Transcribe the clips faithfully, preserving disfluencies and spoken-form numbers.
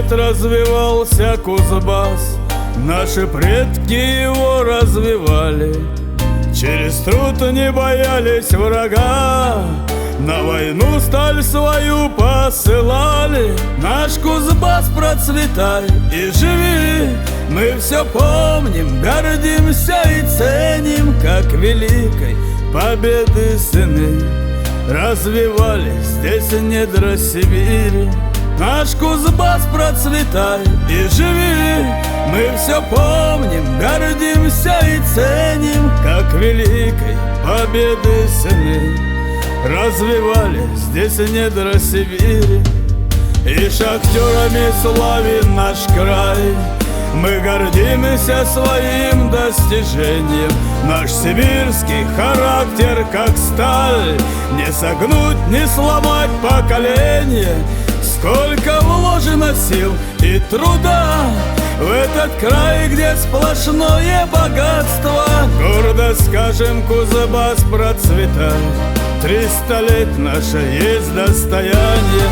лет развивался Кузбасс, наши предки его развивали. Через труд не боялись врага, на войну сталь свою посылали. Наш Кузбасс, процветай и живи, мы все помним, гордимся и ценим, как великой победы сыны развивались здесь недра Сибири. Наш Кузбасс, процветай и живи, мы все помним, гордимся и ценим, как великой победы сыны развивались здесь недра Сибири. И шахтерами славен наш край, мы гордимся своим достижением. Наш сибирский характер, как сталь, не согнуть, не сломать поколение. Сколько вложено сил и труда в этот край, где сплошное богатство. Гордо скажем, Кузбасс, процветай, триста лет наше есть достояние.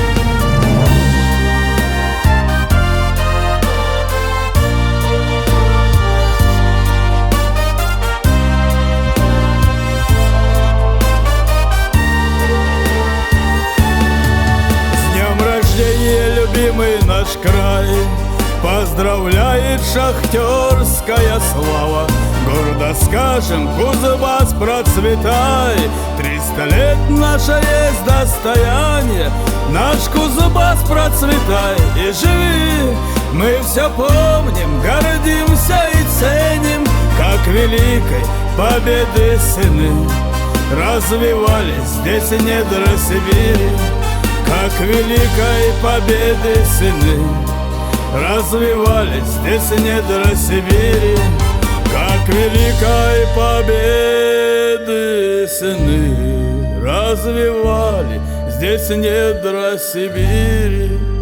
Любимый наш край поздравляет шахтерская слава. Гордо скажем, Кузбасс, процветай, триста лет наше есть достояние. Наш Кузбасс, процветай и живи, мы все помним, гордимся и ценим, как великой победы сыны развивались здесь недра Сибири. Как великой победы сыны развивались здесь недра Сибири. Как великой победы сыны развивали здесь недра Сибири.